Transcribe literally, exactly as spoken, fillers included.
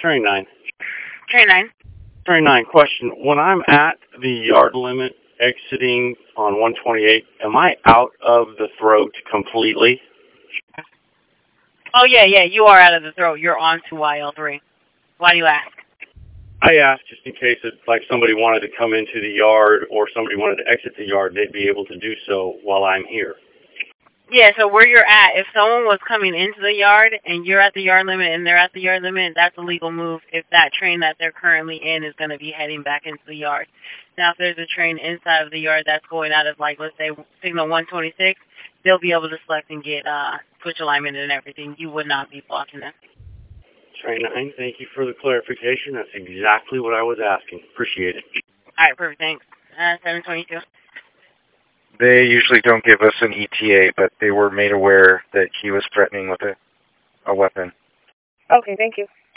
Train nine. Train nine. Train nine, question. When I'm at the yard limit exiting on one twenty-eight, am I out of the throat completely? Oh, yeah, yeah, you are out of the throat. You're on to Y L three. Why do you ask? I asked just in case if like somebody wanted to come into the yard or somebody wanted to exit the yard, they'd be able to do so while I'm here. Yeah, so where you're at, if someone was coming into the yard and you're at the yard limit and they're at the yard limit, that's a legal move if that train that they're currently in is going to be heading back into the yard. Now, if there's a train inside of the yard that's going out of, like, let's say, signal one twenty-six, they'll be able to select and get uh, switch alignment and everything. You would not be blocking them. Train nine, thank you for the clarification. That's exactly what I was asking. Appreciate it. All right, perfect. Thanks. Uh, seven twenty-two. They usually don't give us an E T A, but they were made aware that he was threatening with a, a weapon. Okay, thank you.